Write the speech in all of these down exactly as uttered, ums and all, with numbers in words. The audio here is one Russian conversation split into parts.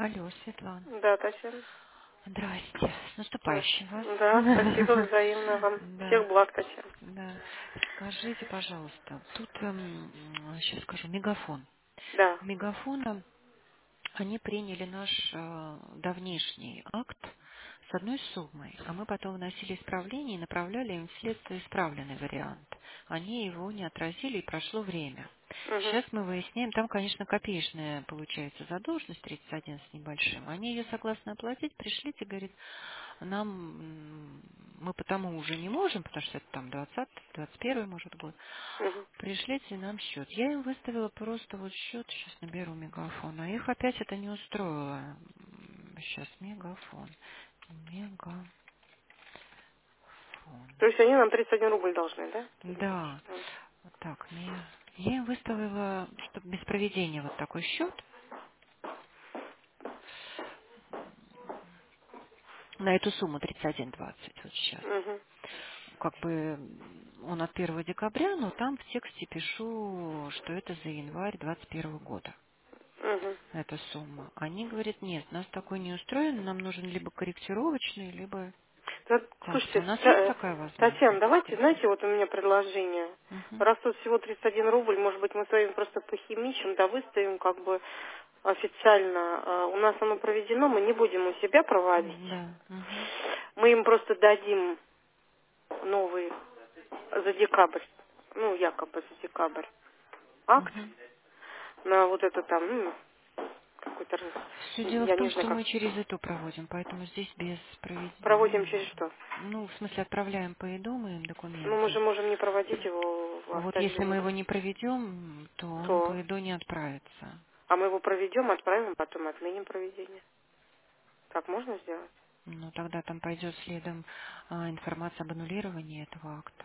Алло, Светлана. Да, Татьяна. Здрасте. С наступающим вас. Здравствуйте. Да, спасибо взаимно вам. Да. Всех благ, Татьяна. Да. Скажите, пожалуйста, тут, сейчас скажу, Мегафон. Да. У Мегафона они приняли наш э, давнишний акт с одной суммой, а мы потом вносили исправление и направляли им вслед исправленный вариант. Они его не отразили, и прошло время. Угу. Сейчас мы выясняем, там, конечно, копеечная получается задолженность, тридцать один с небольшим. Они ее согласны оплатить, пришлите, говорит, нам м, мы потому уже не можем, потому что это там двадцатый, двадцать первый, может, год. Угу. Пришлите нам счет. Я им выставила просто вот счет, сейчас наберу мегафон, а их опять это не устроило. Сейчас мегафон. Мегафон. То есть они нам тридцать один рубль должны, да? Да. Вот так, мне... Я им выставила, чтобы без проведения вот такой счет на эту сумму тридцать один двадцать вот сейчас. Угу. Как бы он от первого декабря, но там в тексте пишу, что это за январь двадцать первого года. Угу. Эта сумма. Они говорят, нет, нас такой не устроен, нам нужен либо корректировочный, либо Да, как-то. У слушайте, нас Та- есть э, такая Татьяна, возможность давайте, сделать? знаете, вот у меня предложение. Угу. Раз тут всего тридцать один рубль, может быть, мы с вами просто похимичим, да выставим как бы официально. Э, У нас оно проведено, мы не будем у себя проводить. Да. Угу. Мы им просто дадим новый за декабрь, ну, якобы за декабрь акт Угу. на вот это там, ну, какой-то, раз- Все дело в я том, не знаю, что как, мы через эту проводим, поэтому здесь без проведения. проводим Ну, через что? ну, в смысле, отправляем по ИДОМ им Ну, мы документы. же можем не проводить его в Вот если мы автоотделение, его не проведем, то он по то, ИДО не отправится. а мы его проведем, отправим, потом отменим проведение. Так можно сделать? Ну, тогда там пойдет следом а, информация об аннулировании этого акта.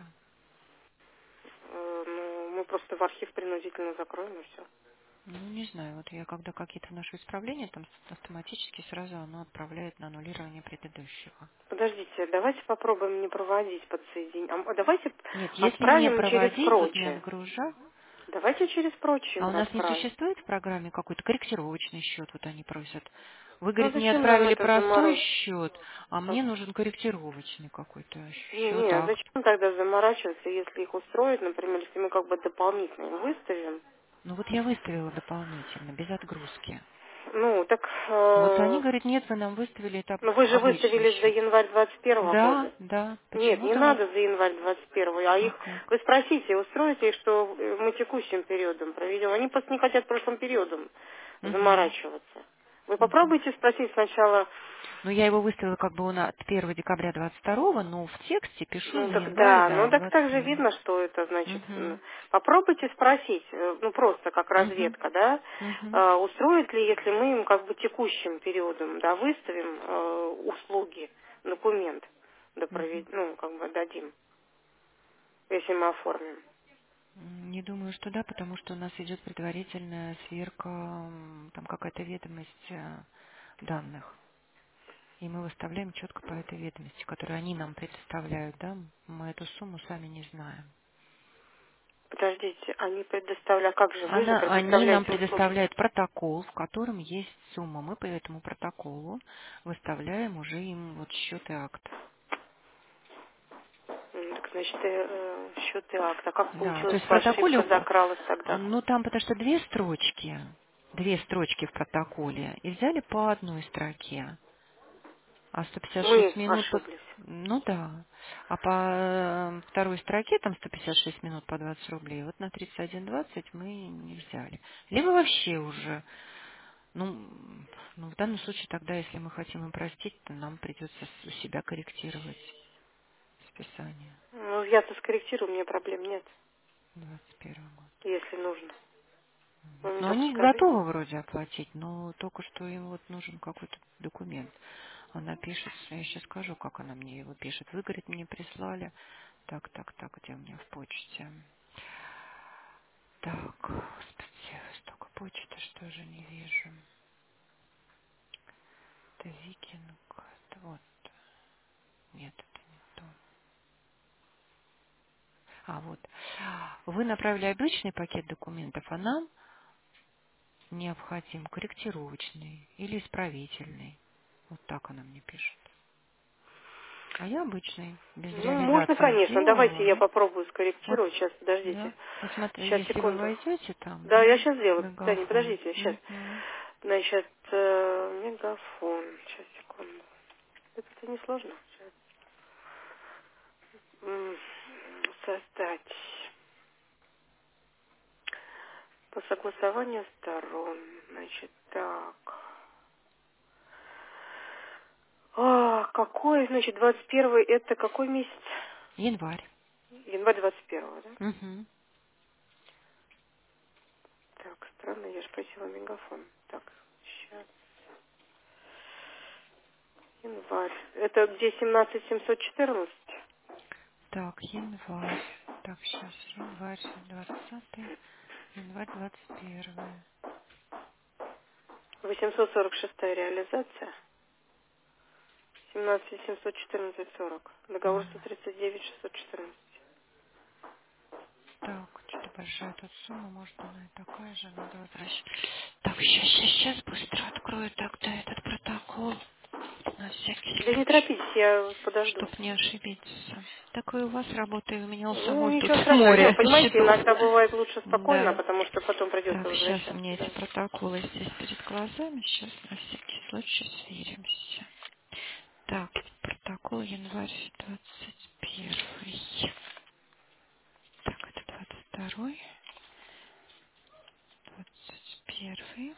Э, Ну, мы просто в архив принудительно закроем и все. Ну, не знаю, вот я когда какие-то вношу исправления, там с- автоматически сразу оно отправляет на аннулирование предыдущего. Подождите, давайте попробуем не проводить подсоединение. А давайте Нет, если не отправим через проводить, вот не прочее. отгружать. Давайте через прочее А у им нас не отправим. существует в программе какой-то корректировочный счет, вот они просят. Вы, Ну, а говорит, мне зачем нам отправили это простой заморочить? счет, а мне нужен корректировочный какой-то Не, счет, не, акт. зачем тогда заморачиваться, если их устроит, например, если мы как бы дополнительно им выставим? Ну вот я выставила дополнительно, без отгрузки. Ну, так, Вот они э, говорят, нет, вы нам выставили это ну вы же обычный выставили за счет. январь двадцать первого Да, года. да, Нет, не почему-то вот. надо за январь двадцать первого, а А их, как? вы спросите, устроите их, что э, мы текущим периодом проведем. Они просто не хотят прошлым периодом Угу. заморачиваться. Вы Угу. попробуйте спросить сначала. Ну, я его выставила как бы на от первого декабря двадцать второго, но в тексте пишу Ну за так январь, да, ну да, так двадцать так же первого. видно, что это значит. м, Угу. Попробуйте спросить, э, ну просто как Угу. разведка, да, Угу. э, устроит ли, если мы им как бы текущим периодом, да, выставим э, услуги, документ, да, Угу. провед- ну как бы дадим, если мы оформим. Не думаю, что да, потому что у нас идет предварительная сверка, м, там какая-то ведомость э, данных. И мы выставляем четко по этой ведомости, которую они нам предоставляют, да. Мы эту сумму сами не знаем. Подождите, они предоставляют, как же, вы же Она, они нам предоставляете услуги. предоставляют протокол, в котором есть сумма. Мы по этому протоколу выставляем уже им вот счет и акт. М, Так значит, э, э, счет и акт. А как Да, то получилось, есть в что протоколе, ошибка у- закралась тогда? ну там потому что две строчки, две строчки в протоколе, и взяли по одной строке. А сто пятьдесят Мы шесть минут, по- ошиблись. ну да. А по э, второй строке там сто пятьдесят шесть минут по двадцать рублей. Вот на тридцать один двадцать мы не взяли. Либо вообще уже, ну, м, ну в данном случае тогда, если мы хотим им простить, то нам придется с- у себя корректировать списание Ну, я-то скорректирую, у меня проблем нет, двадцать первого года. если нужно. Вы мне Но только они скажите. готовы вроде оплатить, но только что им вот нужен какой-то документ. Она пишет, я сейчас скажу, как она мне его пишет. Вы, говорит, мне прислали. Так, так, так, где у меня в почте? Так, господи, столько почты, что же не вижу. Это Викинг. Это вот. Нет, это не то. А, вот. Вы направили обычный пакет документов, а нам необходим корректировочный или исправительный. Вот так она мне пишет. А я обычный, без Ну, можно, реализации конечно. Давайте сделала. я попробую Вот, скорректировать. Сейчас, подождите. да. Вот смотри, Сейчас, если вы секунду. войдете там, Да, я да, сейчас сделаю. Да, не мегафон. подождите, сейчас. Мгм. Значит, э, мегафон. Сейчас, секунду. Это не сложно. Сейчас. М, Создать. По согласованию сторон. Значит, так. А, какой, значит, двадцать первый это какой месяц? Январь. Январь двадцать первого, да? Мгм. Так, странно, я же просила мегафон. Так, сейчас. Январь. Это где семнадцать семьсот четырнадцать? Так, январь. Так, сейчас, январь двадцатый, январь двадцать первый. восемьсот сорок шестая реализация. семнадцать семьсот четырнадцать сорок. Договор сто тридцать девять шестьсот четырнадцать. Так, что-то большая тут сумма, может она и такая же, надо возвращать. Так, сейчас, сейчас, сейчас быстро открою тогда этот протокол. На всякий Да не случай. торопитесь, я подожду. Чтоб не ошибиться. Так и у вас работает, у меня у Ну, самой тут ничего страшного. море Нет, понимаете, счетов. иногда бывает лучше спокойно, Да. потому что потом придется Так, сейчас у возвращаться. меня эти Да. протоколы здесь перед глазами. Сейчас на всякий случай сверимся. Так, протокол январь двадцать первый. Так, это двадцать второй, двадцать первый.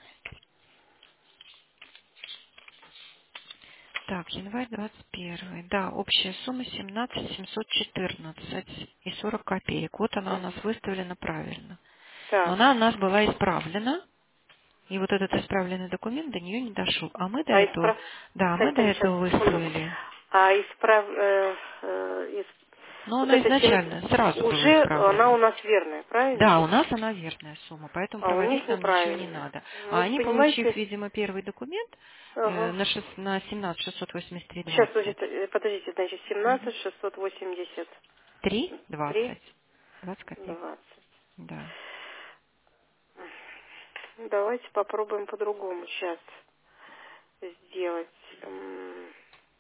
Так, январь двадцать первый. Да, общая сумма семнадцать семьсот четырнадцать и сорок копеек. Вот она у нас выставлена правильно. Но Так. она у нас была исправлена, и вот этот исправленный документ до нее не дошел. А мы до А этого, исправ... да, мы до Кстати, сейчас, этого секунду. выставили. А исправ... э, э, ис- Но Вот она эта сем... изначально сразу была уже она у исправлена. нас верная, правильно? Да, у нас она верная сумма, поэтому А у проводить них нам ничего не неправильная. надо. А Вот они, получив, понимаете... видимо, первый документ э, Ага. на, шест- на семнадцать шестьсот восемьдесят три Сейчас, двадцать. будет, э, подождите, значит, семнадцать шестьсот восемьдесят Три три двадцать. Двадцать копеек. двадцать. Да. Давайте попробуем по-другому сейчас сделать. М,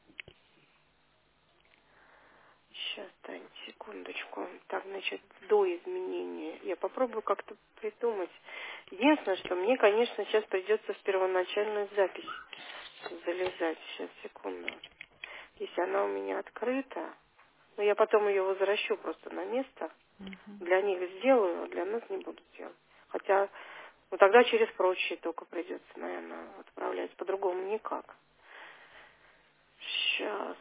Сейчас, Тань, секундочку. Так, значит, до изменения. Я попробую как-то придумать. Единственное, что мне, конечно, сейчас придется в первоначальную запись залезать. Сейчас, секунду. Если она у меня открыта, но я потом ее возвращу просто на место. Мгм. Для них сделаю, а для нас не буду делать. Хотя, ну тогда через прочие только придется, наверное, отправлять. По-другому никак. Сейчас.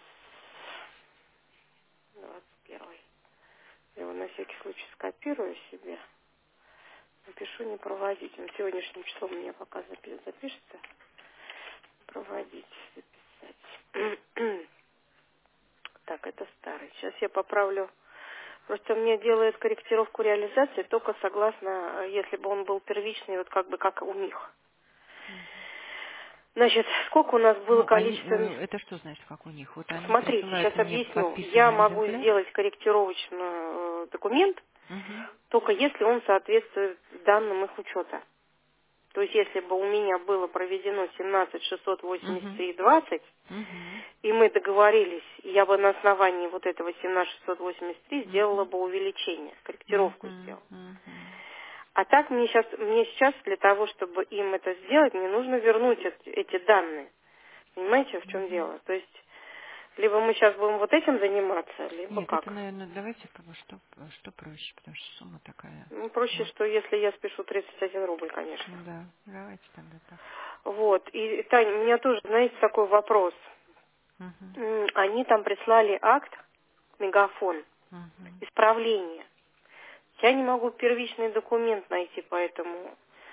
двадцать первый. Я его на всякий случай скопирую себе. Напишу не проводить. Он сегодняшним числом у меня пока запи- запишется. Проводить, записать. Так, это старый. Сейчас я поправлю. Просто мне делают корректировку реализации только согласно, э, если бы он был первичный, вот как бы как у них. Значит, сколько у нас было Ну, они, количество... м- э, это что значит, как у них? Вот они Смотрите, сейчас присылают мне объясню. Я подписанный могу экземпляр. сделать корректировочный э, документ, Угу. только если он соответствует данным их учета. То есть, если бы у меня было проведено семнадцать шестьсот восемьдесят Угу. три двадцать, Угу. и мы договорились, и я бы на основании вот этого семнадцать шестьсот восемьдесят три сделала Угу. бы увеличение, корректировку Угу. сделала. Угу. А так мне сейчас, мне сейчас для того, чтобы им это сделать, мне нужно вернуть эт- эти данные. Понимаете, в чем Угу. дело? То есть, либо мы сейчас будем вот этим заниматься, либо Нет, это, как. наверное, давайте как бы что, что проще, потому что сумма такая. Ну, проще, Вот. что если я спешу тридцать один рубль, конечно. Да, давайте тогда так. Вот. И, Таня, у меня тоже, знаете, такой вопрос. Угу. М, Они там прислали акт, мегафон, Угу. исправление. Я не могу первичный документ найти, поэтому...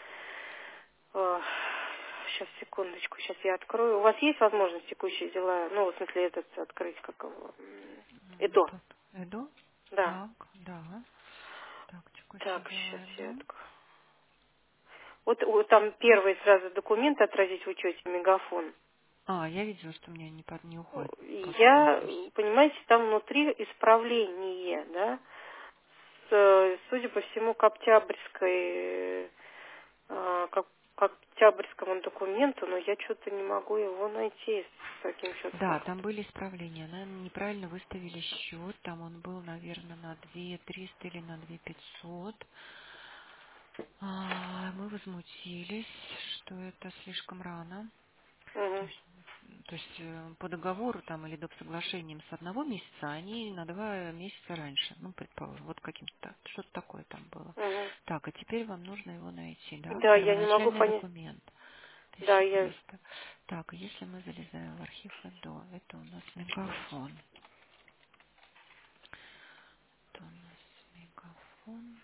Сейчас, секундочку, сейчас я открою. У вас есть возможность текущие дела, ну, в смысле, этот открыть, как его, м, ЭДО? Тут Эдо? Да. Так, да. Так, текущие Так, сейчас дела я Эдо. открою. Вот, вот там первый сразу документ отразить в учете, мегафон. А, я видела, что у меня не, под, не уходит под Я, подпись. понимаете, там внутри исправление, да, с, судя по всему, к Октябрьской, э, как октябрьскому документу, но я что-то не могу его найти с таким Да, счетом. там были исправления. Наверное, неправильно выставили счет. Там он был, наверное, на две триста или на две пятьсот. А, мы возмутились, что это слишком рано. То Угу, есть, то есть э, по договору там или доп. Соглашением с одного месяца они на два месяца раньше. Ну, предположим, вот каким-то, что-то такое там было. угу. Так, а теперь вам нужно его найти, да? Да, я не могу Первоначальный понять. документ. Да, я... тысяча триста. Так, а если мы залезаем в архив ЭДО, это у нас мегафон. Это у нас мегафон.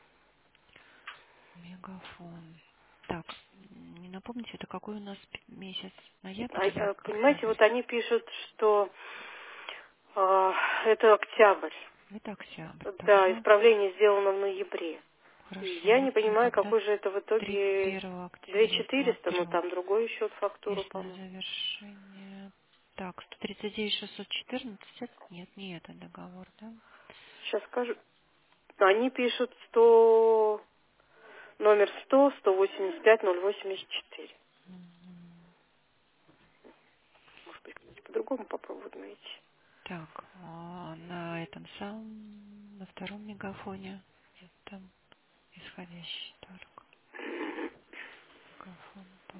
Мегафон. Так, не напомните, это какой у нас п- месяц? а, Ноябрь или а, понимаете, октябрь? вот они пишут, что а, это октябрь. Это октябрь. Да, Тогда исправление сделано в ноябре. И хорошо. я не Если понимаю, тогда какой же это в тридцать итоге первого две октября четыреста, ну смотрю. там другой счет фактуру, Местное по-моему. завершение. Так, сто тридцать девять шестьсот четырнадцать. Это- Нет, не это договор, да? Сейчас скажу. Они пишут сто, номер сто, сто восемьдесят пять, ноль восемьдесят четыре. Мгм. Может быть, кстати, по-другому попробуют найти. Так, а на этом самом, на втором мегафоне, там исходящий только. Мегафон по...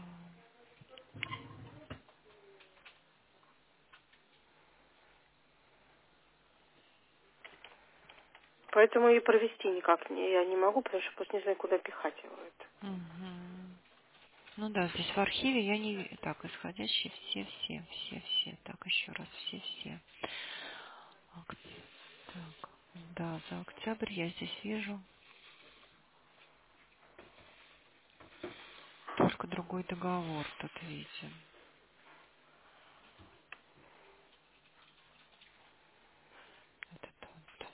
Поэтому и провести никак не, я не могу, потому что просто не знаю, куда пихать его это. Мгм. Ну да, здесь в архиве я не вижу. Так, исходящие все, все, все, все. Так, еще раз, все, все. Ок- Так, да, за октябрь я здесь вижу только другой договор тут виден. Вот это вот.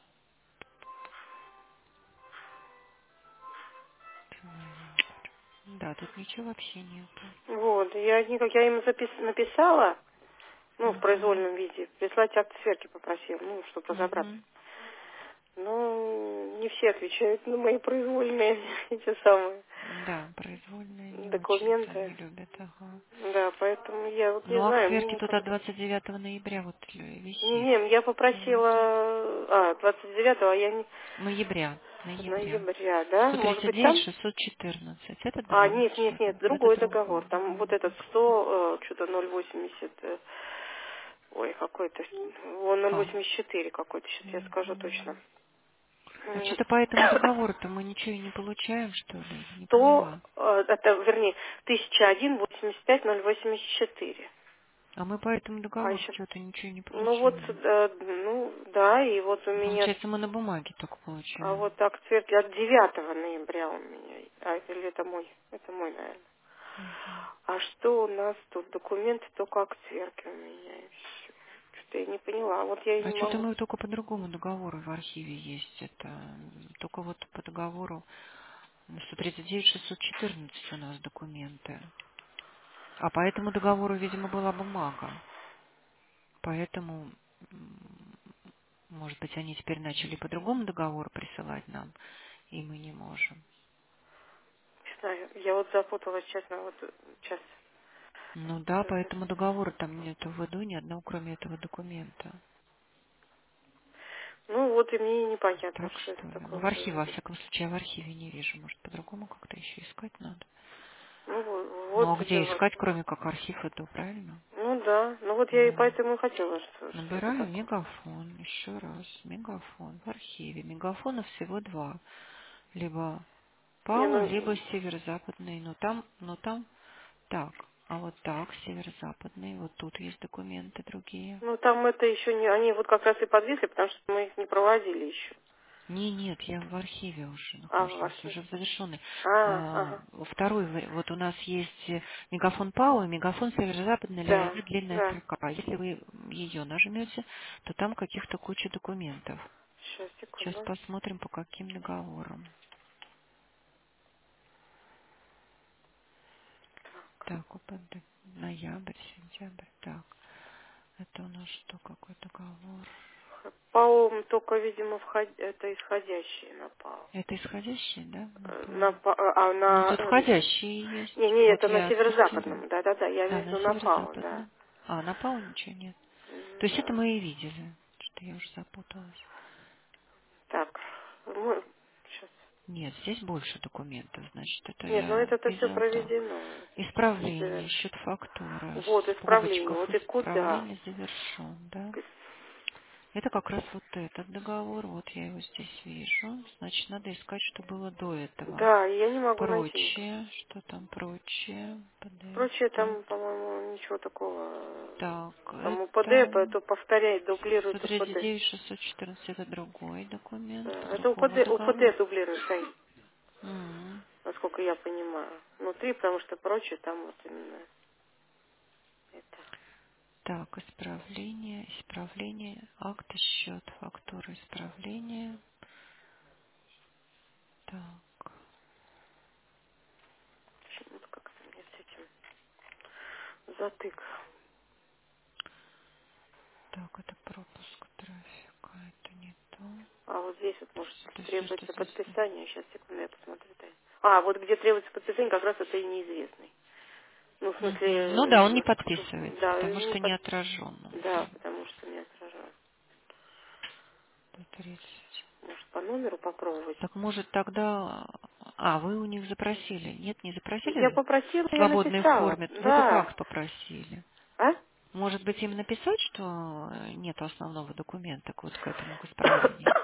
Да, тут ничего вообще нету. Вот, я никак, я им запис- написала, ну, в Мгм. произвольном виде, прислать акт сверки попросила, ну, чтобы разобраться. Мгм. Ну, не все отвечают на мои произвольные эти самые Да, произвольные не очень-то документы. не любят, ага. Да, поэтому я вот не Ну, акт знаю, мне сверки тут от никак... двадцать девятого ноября вот л- Не, висит. не, я Вот. попросила... А, двадцать девятого, а я не... Ноября, ноября. Ноября, да? сто Может тридцать быть, девять там? шестьсот четырнадцать. Этот А, договор нет, нет, что-то. нет, Это другой договор. другой. Там вот этот Мгм. сто, э, что-то ноль восемьдесят... э, Ой, какой-то... Он ноль А. восемьдесят четыре какой-то, сейчас я скажу точно. Мгм. А М, что-то по этому договору-то мы ничего и не получаем, что ли? Не сто, поняла. э, это, вернее, тысяча один восемьдесят пять ноль восемьдесят четыре. А мы по этому А договору еще... что-то ничего не Ну вот, получаем. э, ну да, и вот у меня... Получается, мы на бумаге только А получаем. вот так цвет от девятого ноября у меня. А, или это мой? Это мой, наверное. Мгм. А что у нас тут? Документы только к цверке у меня. И всё. Что-то я не поняла. Вот я и А не что-то могу. мы только по другому договору в архиве есть. Это м, только вот по договору сто тридцать девять шестьсот четырнадцать у нас документы. А по этому договору, видимо, была бумага. Поэтому, м, может быть, они теперь начали по другому договору присылать нам, и мы не можем. Не знаю. Я вот запуталась, честно, вот сейчас. Ну да, по этому договору там нет в виду ни одного, кроме этого документа. Ну вот и мне непонятно, Так что это что ли? Ну, такое в архиве, во произошло. всяком случае, я в архиве не вижу. Может, по-другому как-то еще искать надо. Ну вот, Ну, вот а где да, искать, кроме как архив, это правильно? ну да. Ну вот я и Ну, поэтому и хотела, что, что это набираю такое. мегафон, еще раз, мегафон в архиве. Мегафона всего два. Либо Не, ПАО, либо ну, северо-западный. Но там, но там так. А вот так, северо-западный. Вот тут есть документы другие. ну там это еще не... Они вот как раз и подвисли, потому что мы их не проводили еще. Не, нет, я в архиве уже А, в нахожусь, архиве. уже в завершенной. А, А, ага. Второй, вари- вот у нас есть э, мегафон ПАО и мегафон северо-западный Да, ЛРД длинная да. строка. А если вы ее нажмете, то там каких-то куча документов. Сейчас, Сейчас секунду. посмотрим, по каким договорам. Так, ОПД, ноябрь, сентябрь. Так, это у нас что, какой договор? ПАО только, видимо, вход- это исходящий на ПАО. Это исходящий, да, на Э, На, ПАО? Па- а Ну, на... тут входящие Не, есть. не, Вот это на я отпустила. северо-западном. Да-да-да, я А, имею в на виду на ПАО, да. северо-западном. А, на ПАО ничего нет. То М, есть это Да. мы и видели. Что я уже запуталась. Так, мы... Сейчас. Нет, здесь больше документов. Значит, это Нет, ну я это-то все из-за этого. проведено. Исправление, Заверш- счет фактура. Вот, В исправление. скобочках Вот и куда? исправление завершен, да? Это как раз вот этот договор. Вот я его здесь вижу. Значит, надо искать, что было до этого. Да, я не могу найти никак. Прочее. Что там прочее? Прочее ПД. там, по-моему, ничего такого. Так, Там УПД, это это повторяет, дублирует сто тридцать УПД. девять шестьсот четырнадцать, это другой документ, Да, это другого УПД, договора. УПД дублирует стоит, М. насколько я понимаю. Внутри, потому что прочее там вот именно это. Так, исправление, исправление, акты, счет, фактура, исправление. Так, Почему-то как-то мне с этим затык. так, это пропуск трафика, это не то. А вот здесь вот, То может, есть это все, что требуется здесь. подписание. Сейчас, секунду, я посмотрю. Да. А, вот где требуется подписание, как раз это и неизвестный. Ну, в смысле, Мгм. Ну да, он не э, подписывается, да, потому не что не под... отражен да, внутри. потому что не отражаю. сто тридцать. Может, по номеру попробовать? Так может тогда... А, вы у них запросили? Нет, не Я запросили попросила, в я свободной написала. форме? Вы бы Да. как попросили? А? Может быть, им написать, что нет основного документа к вот к этому, к исправлению?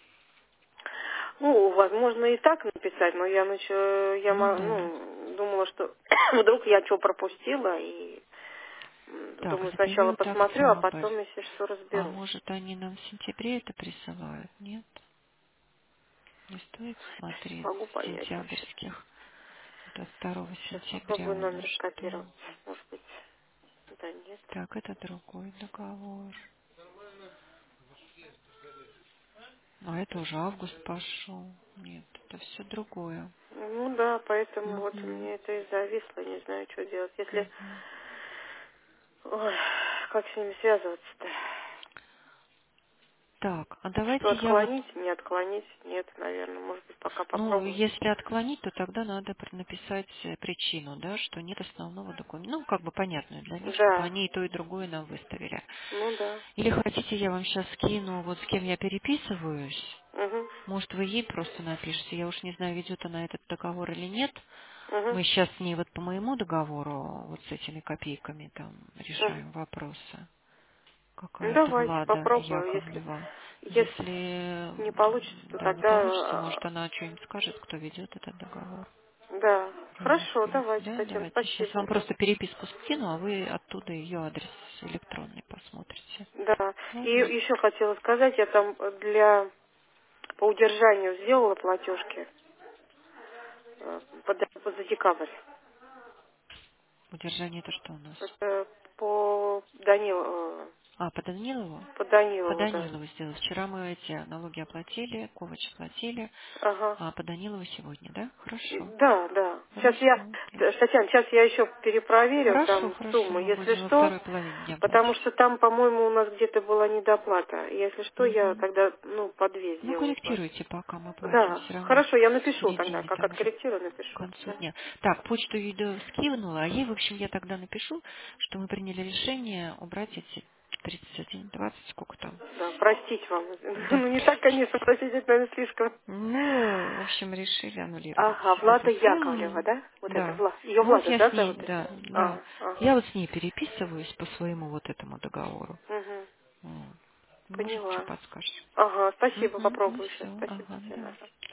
Ну, возможно, и так написать, но я, нач... я Ну мо- да. ну, думала, что вдруг я что пропустила, и м, Так, думаю, за сначала период посмотрю, а октябрь. потом, если что, А разберусь. может, они нам в сентябре это присылают? Нет? Не стоит смотреть Могу с понять вообще. сентябрьских. Это второго Сейчас сентября попробую у нас номер что? скопировать. Может быть, да, нет. Так, это другой договор. А это уже август пошел. Нет, это все другое. Ну да, поэтому вот Мгм. мне это и зависло, не знаю, что делать. Если... Мгм. Ой, как с ними связываться-то? Так, а Что, давайте я вот, отклонить, не отклонить? Нет, наверное, может быть, пока ну, попробовать. если отклонить, то тогда надо пр- написать э, причину, да, что нет основного документа. Ну, как бы понятную для них, чтобы Да, они и то, и другое нам выставили. ну да. Или хотите, я вам сейчас скину, вот с кем я переписываюсь. Угу, Может, вы ей просто напишите. Я уж не знаю, ведет она этот договор или нет. угу, Мы сейчас с ней вот по моему договору, вот с этими копейками там угу. решаем вопросы. Ну, Какая-то давайте Влада попробую. Если, Яковлева. если Если не м, получится, то да, не тогда... получится, может, а, она что-нибудь скажет, кто ведет этот договор. Да, хорошо, Прояснит. давайте, Да, Татьяна, давайте. Сейчас спасибо. вам просто переписку скину, а вы оттуда ее адрес электронный посмотрите. Да, и Ладно? еще хотела сказать, я там для... по удержанию сделала платежки э, по д- по- за декабрь. Удержание это что у нас? Это по Данилову, А, по Данилову? по По Данилову, да. Данилову сделать. Вчера мы эти налоги оплатили, Ковач оплатили, Ага. а по Данилову сегодня, да? Хорошо. Да, да. Сейчас Хорошо, я, окей. Т- Татьяна, сейчас я еще перепроверю Хорошо, там хорошо, сумму, мы если будем во что, второй половине дня потому что платить. там, по-моему, у нас где-то была недоплата. Если что, я Мгм. тогда, ну, по две Ну, сделаю плату. корректируйте, пока мы платим Да, все равно хорошо, я в напишу тогда, середине, как там уже откорректирую, к напишу. концу Да. дня. Так, почту еду скинула, а ей, в общем, я тогда напишу, что мы приняли решение убрать эти тридцать один двадцать, сколько там. Да, простить вам. Да. Ну, не так, конечно, простить, это, наверное, слишком. Ну, в общем, решили аннулировать Ага, Влада адрес. Яковлева, Мгм. да? Вот это, Да. Влада. Ее Ну вот Влада, я да, с ней, зовут это? да, да. А, ага. Я вот с ней переписываюсь по своему вот этому договору. Угу, Вот. Может, что поняла. подскажешь. Ага, спасибо, Угу. Ну попробую сейчас. все, Спасибо, ага, Татьяна. давай. Ага.